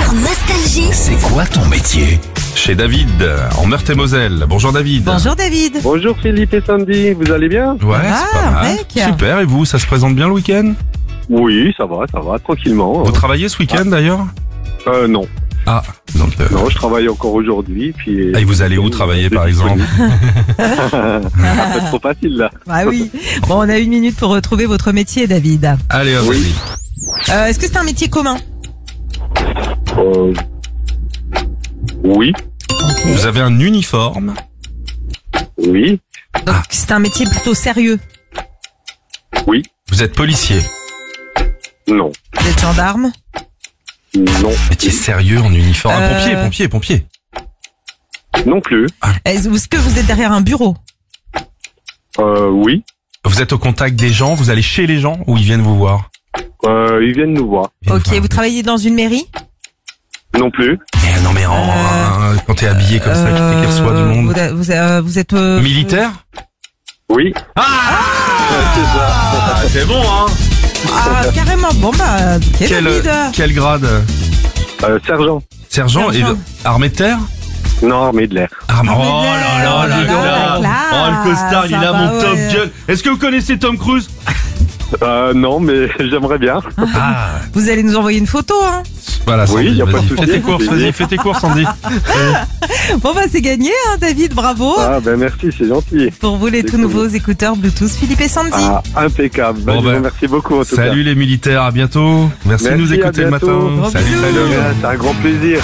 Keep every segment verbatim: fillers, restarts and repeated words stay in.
heure Nostalgie. C'est quoi ton métier? Chez David, en Meurthe-et-Moselle. Bonjour David. Bonjour David. Bonjour Philippe et Sandy, vous allez bien? Ouais, Ah, c'est pas mal. mec. Super, et vous, ça se présente bien le week-end? Oui, ça va, ça va, tranquillement. Vous travaillez ce week-end d'ailleurs? Euh, non, Ah, donc... euh, non, je travaille encore aujourd'hui, puis... Ah, et vous allez où travailler par exemple? Ah, c'est trop facile là. Ah oui. Bon, on a une minute pour retrouver votre métier, David. Allez, hop, Oui. vas-y. Euh, est-ce que c'est un métier commun? Euh... Oui, Vous avez un uniforme? oui, Donc c'est un métier plutôt sérieux. oui, Vous êtes policier? non, Vous êtes gendarme? non, Métier sérieux en uniforme. Ah, Euh. pompier, pompier, pompier. non plus. Est-ce que vous êtes derrière un bureau? Euh, oui, Vous êtes au contact des gens? Vous allez chez les gens ou ils viennent vous voir? euh, ils viennent nous voir. Ils viennent Ok, voir. vous travaillez dans une mairie? Non plus. Eh, non mais en, Euh. quand t'es habillé comme ça, qui fait qu'il reçoit du Euh, monde. Vous, vous, euh, vous êtes... euh, Militaire? Oui, Ah, c'est bon hein. Ah, carrément. Bon bah, ok, Quel, David. quel grade? euh, sergent. Sergent, Sergent. et armée de terre? Non, armée de l'air. Armée. Armée de Oh là l'air, là oh là là là, là. la classe. Oh le costard, il Ça a va, mon top ouais. gun. Est-ce que vous connaissez Tom Cruise? Euh, non, mais j'aimerais bien. Ah, Vous allez nous envoyer une photo, hein? voilà. Oui, Sandy, y a pas de vas-y, souci, fais tes courses, plaisir. vas-y, fais tes courses, Sandy. Bon bah c'est gagné, hein, David, bravo. Ah, ben merci, c'est gentil. Pour vous les C'est tout cool. nouveaux écouteurs Bluetooth Philippe et Sandy. Ah, impeccable. Ben, Bon, je ben, vous remercie beaucoup en tout Salut les militaires, à bientôt. Merci, de Merci, nous à écouter le bientôt. matin. Gros Salut, bisous. salut. cas. C'est un grand plaisir.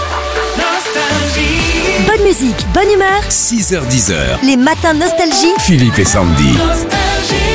Bonne musique, bonne humeur. six heures dix heures. Les matins Nostalgie. Philippe et Sandy. Nostalgie.